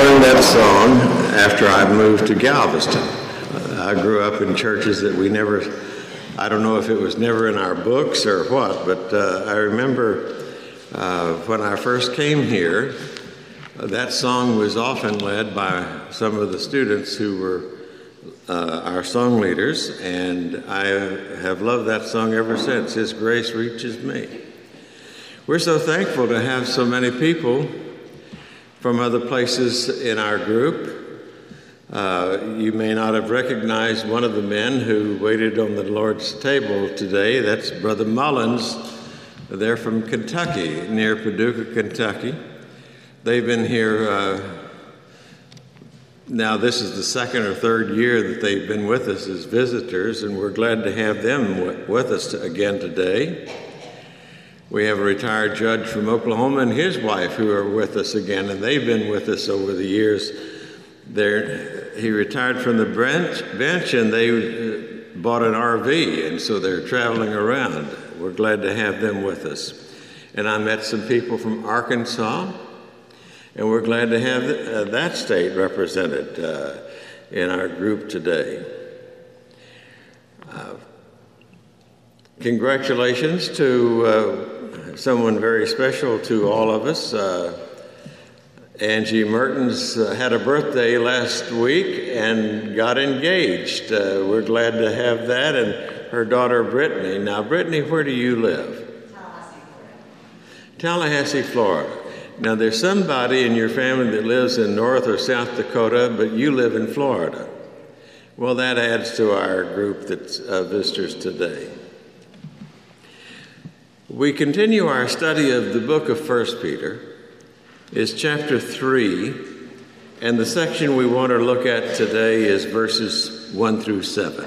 learned that song after I moved to Galveston. I grew up in churches that I don't know if it was never in our books or what, but I remember when I first came here, that song was often led by some of the students who were our song leaders, and I have loved that song ever since. His grace reaches me. We're so thankful to have so many people from other places in our group. You may not have recognized one of the men who waited on the Lord's table today. That's Brother Mullins. They're from Kentucky, near Paducah, Kentucky. They've been here, now this is the second or third year that they've been with us as visitors, and we're glad to have them with us again today. We have a retired judge from Oklahoma and his wife who are with us again, and they've been with us over the years. He retired from the bench, and they bought an RV, and so they're traveling around. We're glad to have them with us. And I met some people from Arkansas, and we're glad to have that state represented in our group today. Congratulations to someone very special to all of us. Angie Mertens had a birthday last week and got engaged. We're glad to have that, and her daughter Brittany. Now, Brittany, where do you live? Tallahassee, Florida. Now, there's somebody in your family that lives in North or South Dakota, but you live in Florida. Well, that adds to our group that's visitors today. We continue our study of the book of 1 Peter. It's chapter 3, and the section we want to look at today is verses 1 through 7.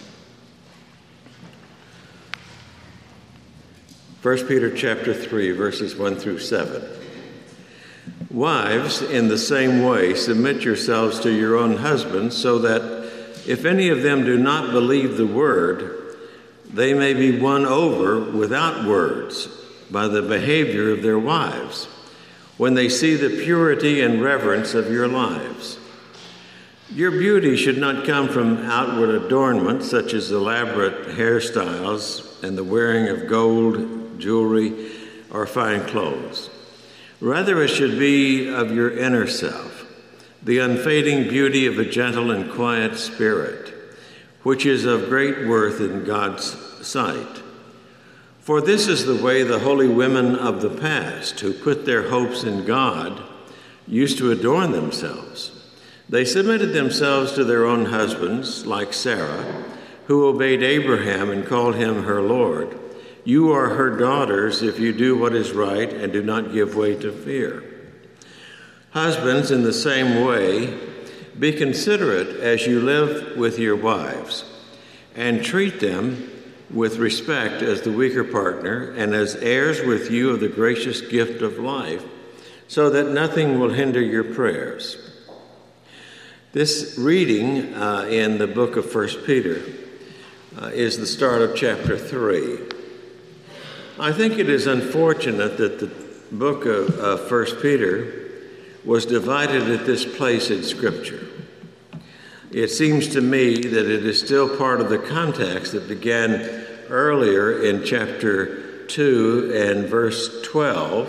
1 Peter chapter 3, verses 1 through 7. Wives, in the same way, submit yourselves to your own husbands, so that if any of them do not believe the word, they may be won over without words by the behavior of their wives, when they see the purity and reverence of your lives. Your beauty should not come from outward adornment, such as elaborate hairstyles and the wearing of gold, jewelry, or fine clothes. Rather, it should be of your inner self, the unfading beauty of a gentle and quiet spirit, which is of great worth in God's sight. For this is the way the holy women of the past, who put their hopes in God, used to adorn themselves. They submitted themselves to their own husbands, like Sarah, who obeyed Abraham and called him her Lord. You are her daughters if you do what is right and do not give way to fear. Husbands, in the same way, be considerate as you live with your wives, and treat them with respect as the weaker partner and as heirs with you of the gracious gift of life, so that nothing will hinder your prayers. This reading in the book of 1 Peter is the start of chapter 3. I think it is unfortunate that the book of 1 Peter was divided at this place in Scripture. It seems to me that it is still part of the context that began earlier in chapter 2 and verse 12.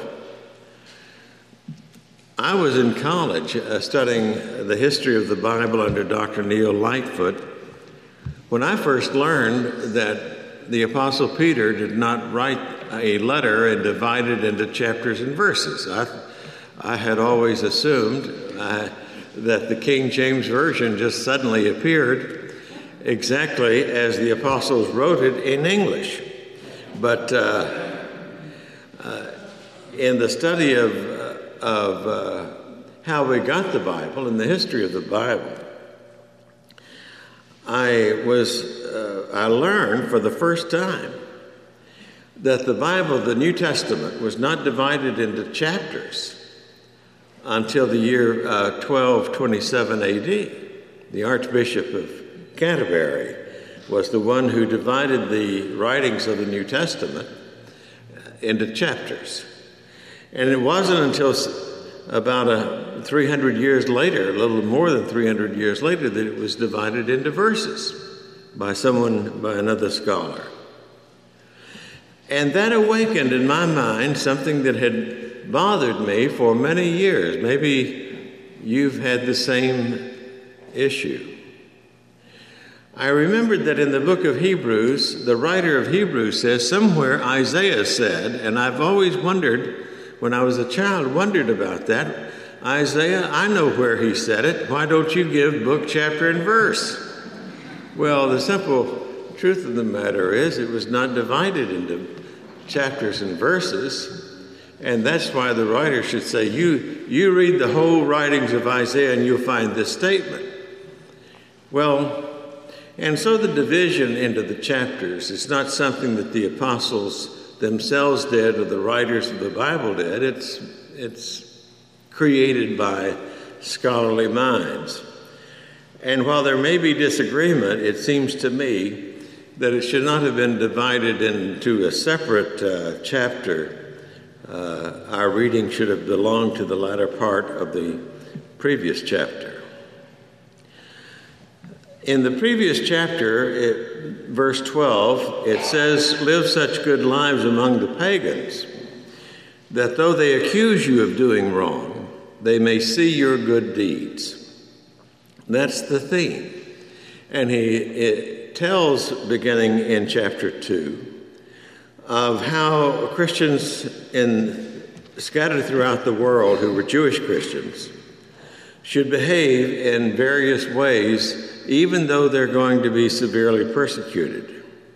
I was in college studying the history of the Bible under Dr. Neil Lightfoot when I first learned that the Apostle Peter did not write a letter and divide it into chapters and verses. I had always assumed that the King James Version just suddenly appeared exactly as the apostles wrote it in English. But in the study of how we got the Bible and the history of the Bible, I learned for the first time that the Bible, the New Testament, was not divided into chapters until the year 1227 AD. The Archbishop of Canterbury was the one who divided the writings of the New Testament into chapters. And it wasn't until about 300 years later, a little more than 300 years later, that it was divided into verses by another scholar. And that awakened in my mind something that had bothered me for many years. Maybe you've had the same issue. I remembered that in the book of Hebrews, the writer of Hebrews says somewhere Isaiah said, and I've always wondered, when I was a child, wondered about that. Isaiah, I know where he said it. Why don't you give book, chapter, and verse? Well, the simple truth of the matter is it was not divided into chapters and verses, and that's why the writer should say, you read the whole writings of Isaiah and you'll find this statement. Well, and so the division into the chapters is not something that the apostles themselves did or the writers of the Bible did. It's created by scholarly minds. And while there may be disagreement, it seems to me that it should not have been divided into a separate chapter. Our reading should have belonged to the latter part of the previous chapter. In the previous chapter, verse 12, it says, "Live such good lives among the pagans, that though they accuse you of doing wrong, they may see your good deeds." That's the theme. And it tells, beginning in chapter 2, of how Christians scattered throughout the world who were Jewish Christians should behave in various ways, even though they're going to be severely persecuted.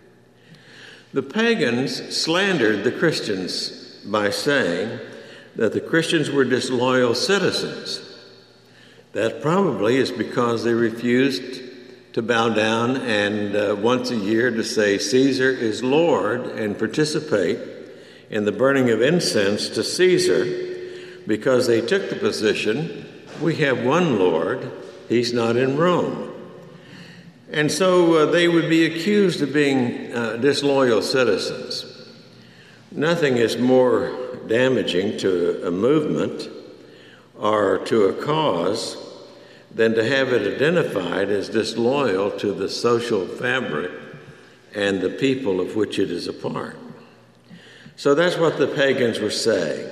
The pagans slandered the Christians by saying that the Christians were disloyal citizens. That probably is because they refused to bow down and once a year to say Caesar is Lord and participate in the burning of incense to Caesar, because they took the position, we have one Lord, he's not in Rome. And so they would be accused of being disloyal citizens. Nothing is more damaging to a movement or to a cause than to have it identified as disloyal to the social fabric and the people of which it is a part. So that's what the pagans were saying.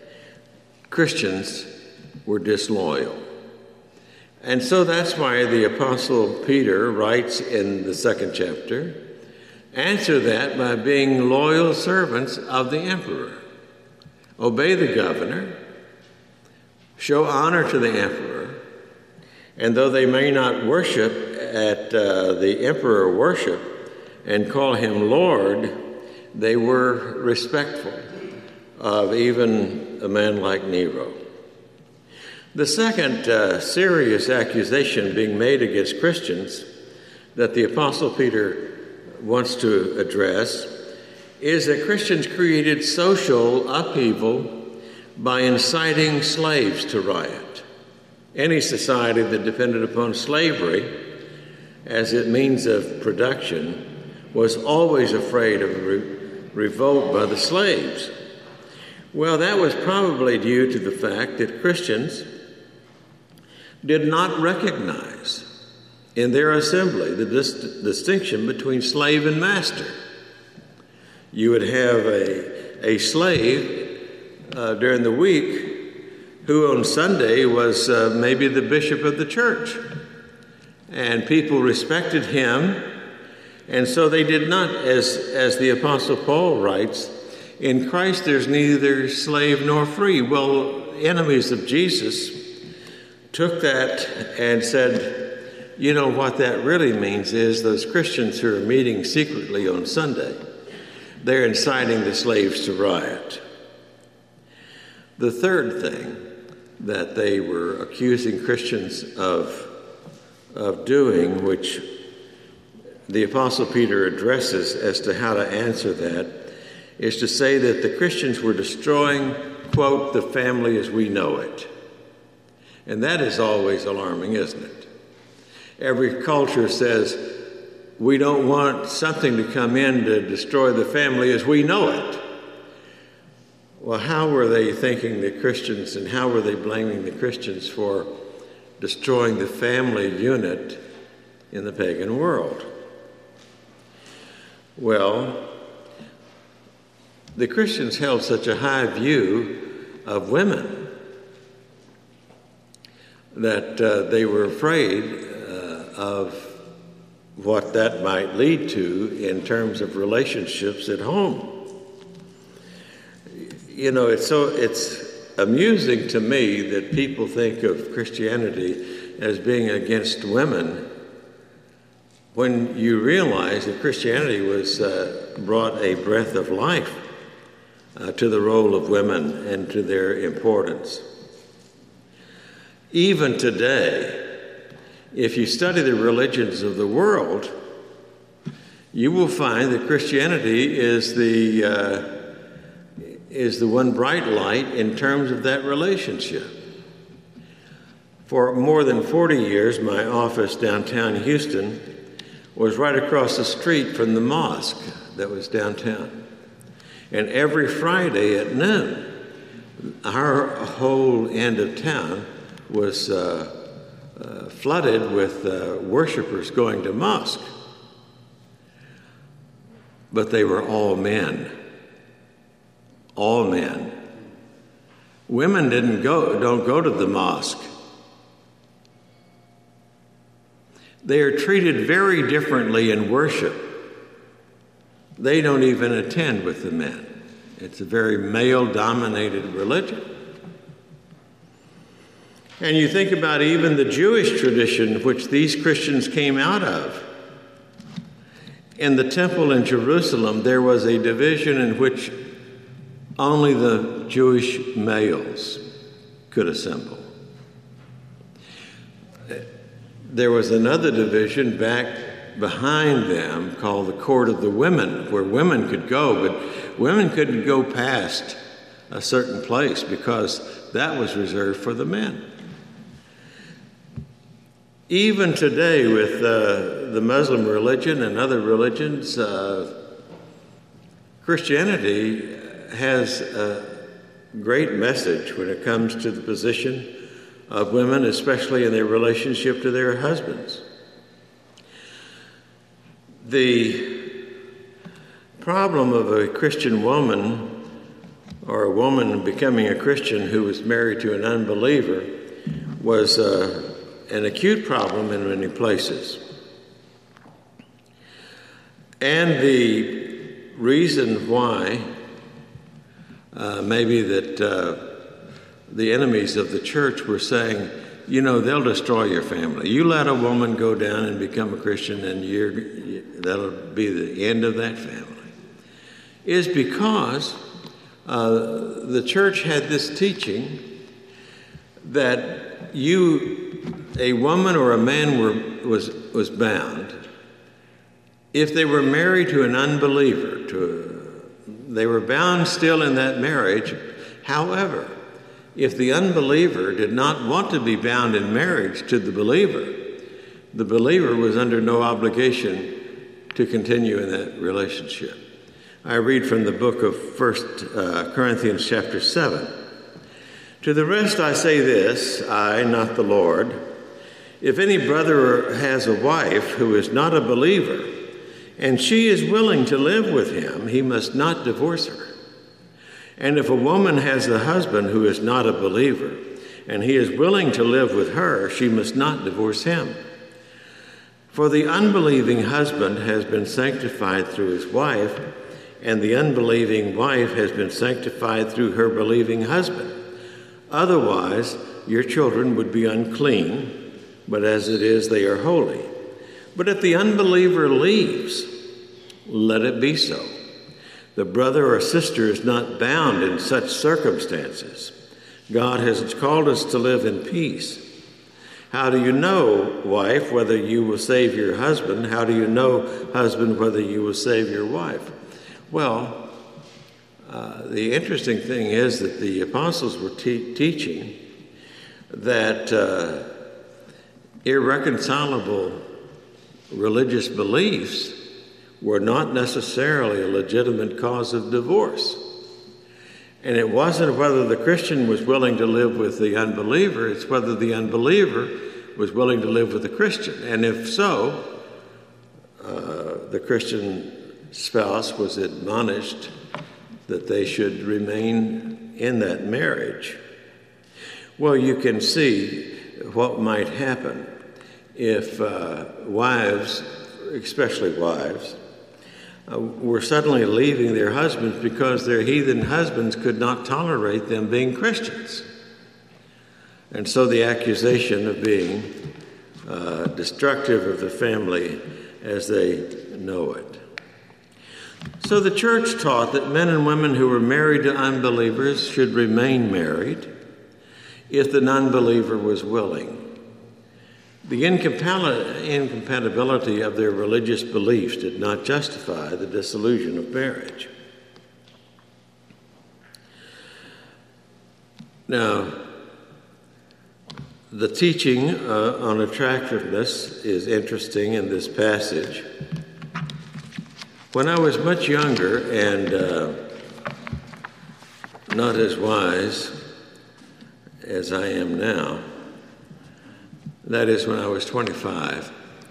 Christians were disloyal. And so that's why the Apostle Peter writes in the second chapter, answer that by being loyal servants of the emperor. Obey the governor, show honor to the emperor, and though they may not worship at the emperor worship and call him Lord, they were respectful of even a man like Nero. The second serious accusation being made against Christians that the Apostle Peter wants to address is that Christians created social upheaval by inciting slaves to riot. Any society that depended upon slavery as its means of production was always afraid of revolt by the slaves. Well, that was probably due to the fact that Christians did not recognize in their assembly the distinction between slave and master. You would have a slave during the week who on Sunday was maybe the bishop of the church. And people respected him. And so they did not, as the Apostle Paul writes, in Christ there's neither slave nor free. Well, enemies of Jesus took that and said, you know, what that really means is those Christians who are meeting secretly on Sunday, they're inciting the slaves to riot. The third thing that they were accusing Christians of doing, which the Apostle Peter addresses as to how to answer that, is to say that the Christians were destroying, quote, the family as we know it. And that is always alarming, isn't it? Every culture says, we don't want something to come in to destroy the family as we know it. Well, how were they thinking the Christians, and how were they blaming the Christians for destroying the family unit in the pagan world? Well, the Christians held such a high view of women that they were afraid of what that might lead to in terms of relationships at home. You know, it's amusing to me that people think of Christianity as being against women when you realize that Christianity was brought a breath of life to the role of women and to their importance. Even today, if you study the religions of the world, you will find that Christianity is the one bright light in terms of that relationship. For more than 40 years, my office downtown Houston was right across the street from the mosque that was downtown. And every Friday at noon, our whole end of town was flooded with worshipers going to mosque. But they were all men. All men. Women don't go to the mosque. They are treated very differently in worship. They don't even attend with the men. It's a very male-dominated religion. And you think about even the Jewish tradition which these Christians came out of. In the temple in Jerusalem, there was a division in which only the Jewish males could assemble. There was another division back behind them called the Court of the Women, where women could go, but women couldn't go past a certain place because that was reserved for the men. Even today with the Muslim religion and other religions, Christianity has a great message when it comes to the position of women, especially in their relationship to their husbands. The problem of a Christian woman or a woman becoming a Christian who was married to an unbeliever was an acute problem in many places. And the reason why maybe that the enemies of the church were saying, you know, they'll destroy your family. You let a woman go down and become a Christian and that'll be the end of that family, is because the church had this teaching that a woman or a man was bound if they were married to an unbeliever. They were bound still in that marriage. However, if the unbeliever did not want to be bound in marriage to the believer was under no obligation to continue in that relationship. I read from the book of 1 Corinthians chapter 7. To the rest I say this, I, not the Lord, if any brother has a wife who is not a believer, and she is willing to live with him, he must not divorce her. And if a woman has a husband who is not a believer, and he is willing to live with her, she must not divorce him. For the unbelieving husband has been sanctified through his wife, and the unbelieving wife has been sanctified through her believing husband. Otherwise, your children would be unclean, but as it is, they are holy. But if the unbeliever leaves, let it be so. The brother or sister is not bound in such circumstances. God has called us to live in peace. How do you know, wife, whether you will save your husband? How do you know, husband, whether you will save your wife? Well, the interesting thing is that the apostles were teaching that irreconcilable religious beliefs were not necessarily a legitimate cause of divorce. And it wasn't whether the Christian was willing to live with the unbeliever, it's whether the unbeliever was willing to live with the Christian. And if so, the Christian spouse was admonished that they should remain in that marriage. Well, you can see what might happen if wives, especially wives, were suddenly leaving their husbands because their heathen husbands could not tolerate them being Christians. And so the accusation of being destructive of the family as they know it. So the church taught that men and women who were married to unbelievers should remain married if the non-believer was willing. The incompatibility of their religious beliefs did not justify the dissolution of marriage. Now, the teaching on attractiveness is interesting in this passage. When I was much younger and not as wise as I am now, that is when I was 25,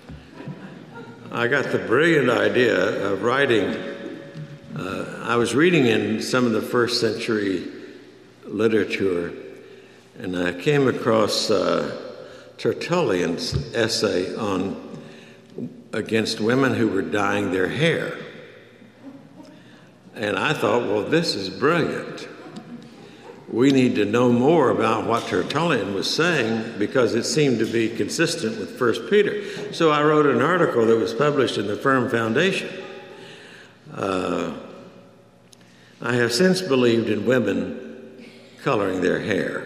I got the brilliant idea of writing. I was reading in some of the first century literature, and I came across Tertullian's essay against women who were dyeing their hair. And I thought, well, this is brilliant. We need to know more about what Tertullian was saying because it seemed to be consistent with 1 Peter. So I wrote an article that was published in the Firm Foundation. I have since believed in women coloring their hair.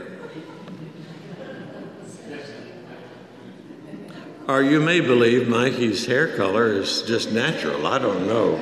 Or you may believe Mikey's hair color is just natural. I don't know.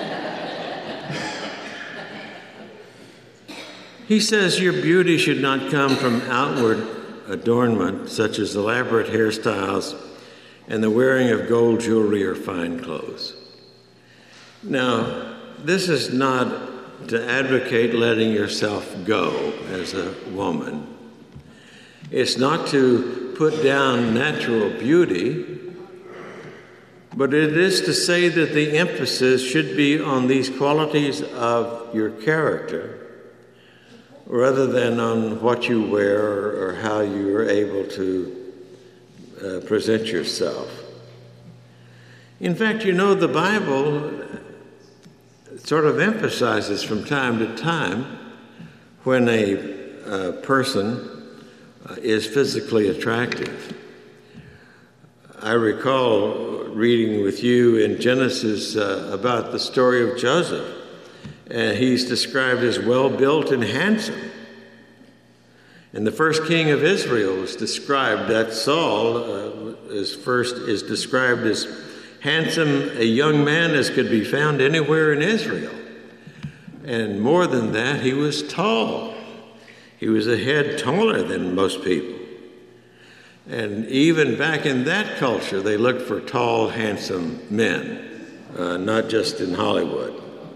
He says your beauty should not come from outward adornment, such as elaborate hairstyles and the wearing of gold jewelry or fine clothes. Now, this is not to advocate letting yourself go as a woman. It's not to put down natural beauty, but it is to say that the emphasis should be on these qualities of your character rather than on what you wear or how you are able to present yourself. In fact, you know, the Bible sort of emphasizes from time to time when a person is physically attractive. I recall reading with you in Genesis about the story of Joseph. He's described as well-built and handsome. And the first king of Israel was described, that Saul is described as handsome, a young man as could be found anywhere in Israel. And more than that, he was tall. He was a head taller than most people. And even back in that culture, they looked for tall, handsome men, not just in Hollywood.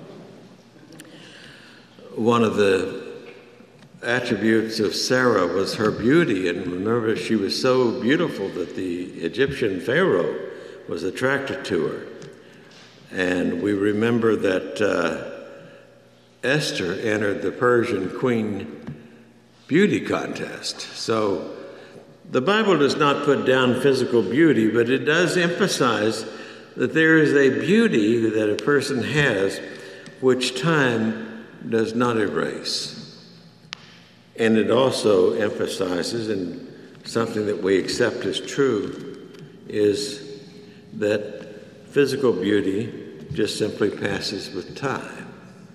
One of the attributes of Sarah was her beauty, and remember, she was so beautiful that the Egyptian Pharaoh was attracted to her. And we remember that Esther entered the Persian queen beauty contest. So the Bible does not put down physical beauty, but it does emphasize that there is a beauty that a person has which time does not erase. And it also emphasizes, and something that we accept as true, is that physical beauty just simply passes with time.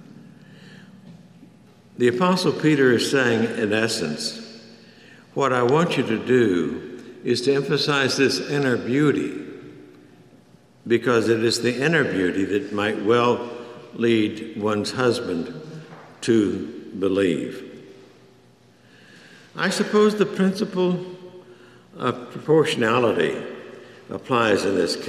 The Apostle Peter is saying, in essence, what I want you to do is to emphasize this inner beauty, because it is the inner beauty that might well lead one's husband to believe. I suppose the principle of proportionality applies in this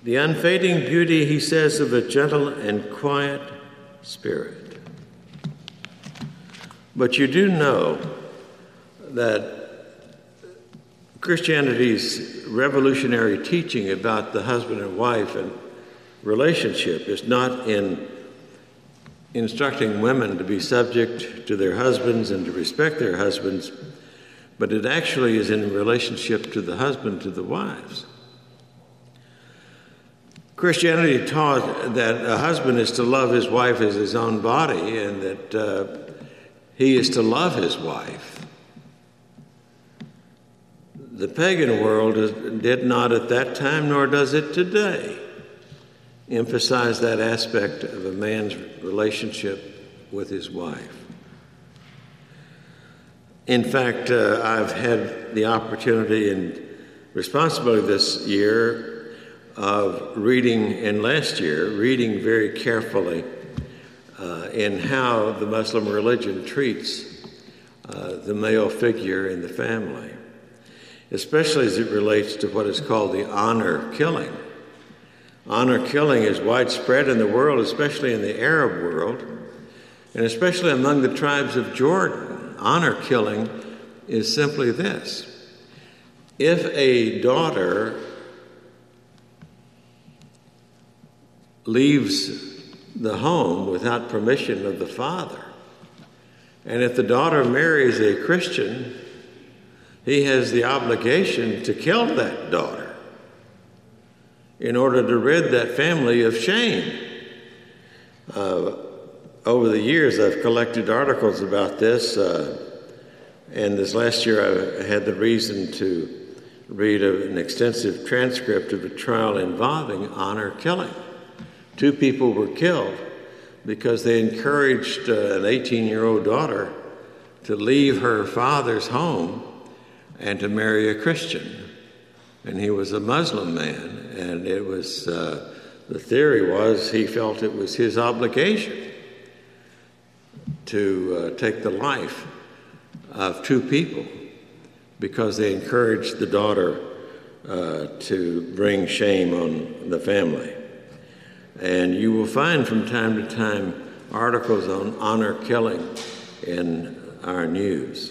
The unfading beauty, he says, of a gentle and quiet spirit. But you do know that Christianity's revolutionary teaching about the husband and wife and relationship is not in instructing women to be subject to their husbands and to respect their husbands, but it actually is in relationship to the husband to the wives. Christianity taught that a husband is to love his wife as his own body, and that he is to love his wife. The pagan world did not at that time, nor does it today, emphasize that aspect of a man's relationship with his wife. In fact, I've had the opportunity and responsibility this year of reading, and last year, reading very carefully in how the Muslim religion treats the male figure in the family, especially as it relates to what is called the honor killing. Honor killing is widespread in the world, especially in the Arab world, and especially among the tribes of Jordan. Honor killing is simply this: if a daughter leaves the home without permission of the father, and if the daughter marries a Christian, he has the obligation to kill that daughter in order to rid that family of shame. Over the years, I've collected articles about this, and this last year I had the reason to read an extensive transcript of a trial involving honor killing. 2 people were killed because they encouraged an 18-year-old daughter to leave her father's home and to marry a Christian. And he was a Muslim man, and it was, the theory was he felt it was his obligation to take the life of 2 people because they encouraged the daughter to bring shame on the family. And you will find from time to time articles on honor killing in our news.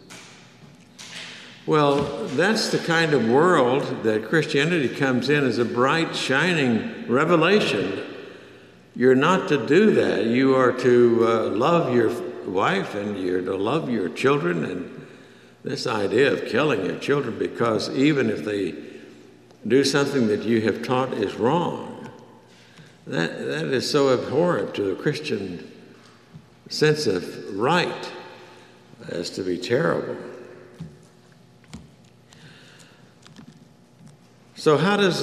Well, that's the kind of world that Christianity comes in as a bright, shining revelation. You're not to do that. You are to love your wife, and you're to love your children. And this idea of killing your children because even if they do something that you have taught is wrong, that is so abhorrent to a Christian sense of right as to be terrible. So how does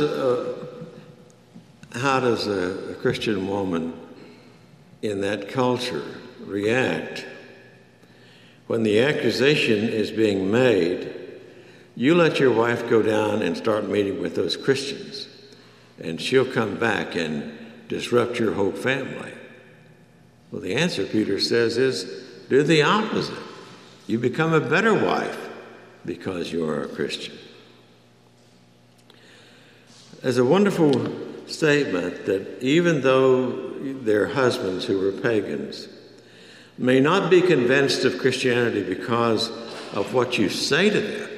a Christian woman in that culture react when the accusation is being made, you let your wife go down and start meeting with those Christians, and she'll come back and disrupt your whole family? Well, the answer, Peter says, is do the opposite. You become a better wife because you are a Christian. There's a wonderful statement that even though their husbands who were pagans may not be convinced of Christianity because of what you say to them,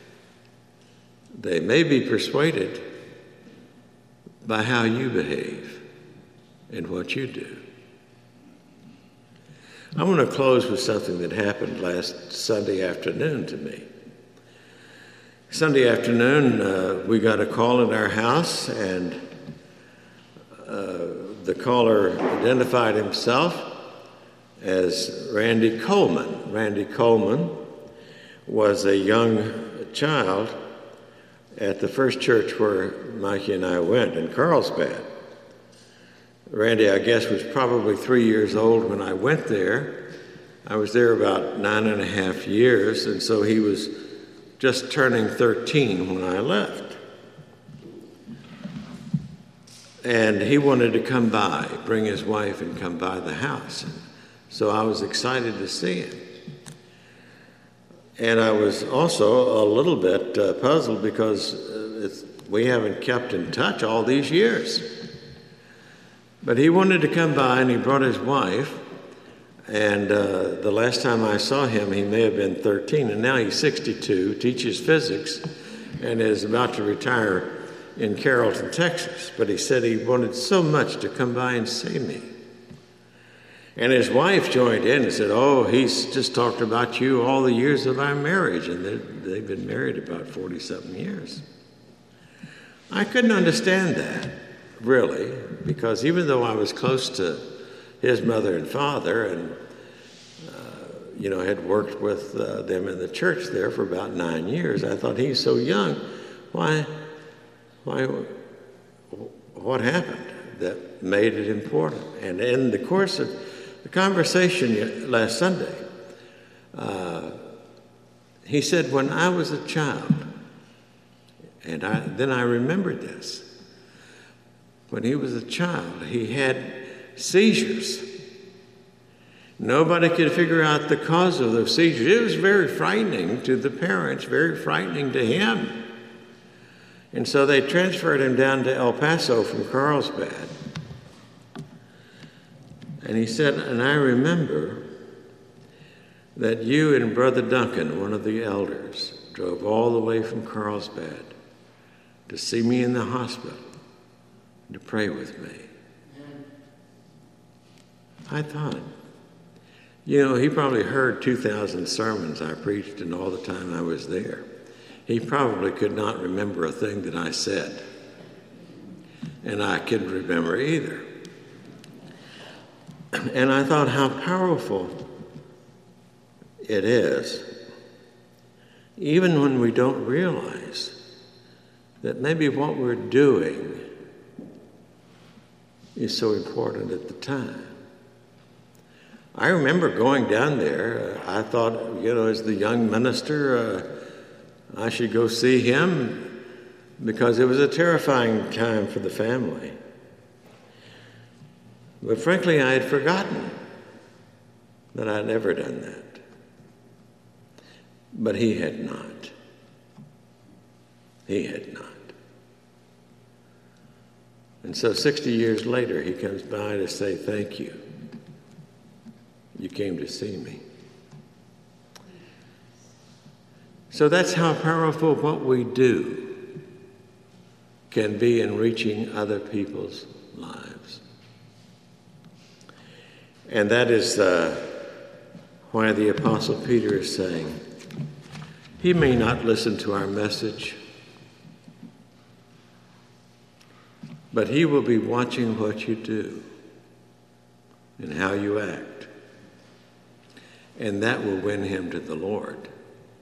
they may be persuaded by how you behave and what you do. I want to close with something that happened last Sunday afternoon to me. Sunday afternoon, we got a call in our house, and the caller identified himself as Randy Coleman. Randy Coleman was a young child at the first church where Mikey and I went in Carlsbad. Randy, I guess, was probably 3 years old when I went there. I was there about 9.5 years, and so he was just turning 13 when I left. And he wanted to come by, bring his wife and come by the house. So I was excited to see him. And I was also a little bit puzzled because we haven't kept in touch all these years. But he wanted to come by, and he brought his wife. And the last time I saw him, he may have been 13, and now he's 62, teaches physics, and is about to retire in Carrollton, Texas. But he said he wanted so much to come by and see me. And his wife joined in and said, oh, he's just talked about you all the years of our marriage. And they've been married about 40-something years. I couldn't understand that, really, because even though I was close to his mother and father and, had worked with them in the church there for about 9 years, I thought, he's so young. What happened that made it important? And in the course of the conversation last Sunday, he said, when I was a child, and then I remembered this, when he was a child, he had seizures. Nobody could figure out the cause of those seizures. It was very frightening to the parents, very frightening to him. And so they transferred him down to El Paso from Carlsbad. And he said, and I remember that you and Brother Duncan, one of the elders, drove all the way from Carlsbad to see me in the hospital, to pray with me. I thought, he probably heard 2,000 sermons I preached in all the time I was there. He probably could not remember a thing that I said. And I couldn't remember either. And I thought how powerful it is, even when we don't realize that maybe what we're doing is so important at the time. I remember going down there. I thought, as the young minister, I should go see him because it was a terrifying time for the family. But frankly, I had forgotten that I'd ever done that. But he had not. He had not. And so 60 years later, he comes by to say, thank you. You came to see me. So that's how powerful what we do can be in reaching other people's lives. And that is why the Apostle Peter is saying, he may not listen to our message, but he will be watching what you do and how you act. And that will win him to the Lord,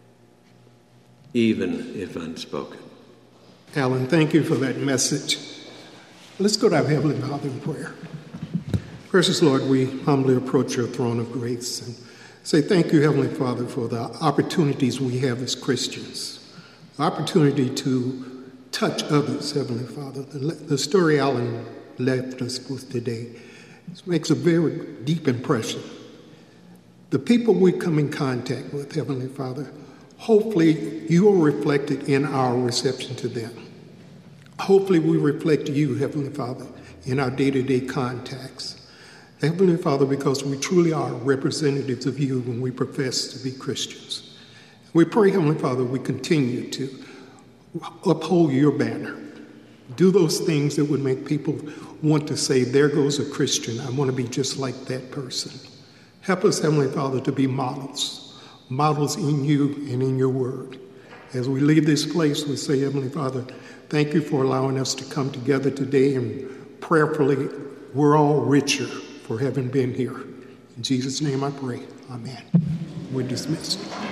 even if unspoken. Alan, thank you for that message. Let's go to our Heavenly Father in prayer. Precious Lord, we humbly approach your throne of grace and say thank you, Heavenly Father, for the opportunities we have as Christians, the opportunity to touch others, Heavenly Father. The story Alan left us with today makes a very deep impression. The people we come in contact with, Heavenly Father, hopefully you are reflected in our reception to them. Hopefully we reflect you, Heavenly Father, in our day-to-day contacts. Heavenly Father, because we truly are representatives of you when we profess to be Christians. We pray, Heavenly Father, we continue to uphold your banner. Do those things that would make people want to say, there goes a Christian. I want to be just like that person. Help us, Heavenly Father, to be models in you and in your word. As we leave this place, we say, Heavenly Father, thank you for allowing us to come together today, and prayerfully, we're all richer for having been here. In Jesus' name I pray. Amen. We're dismissed.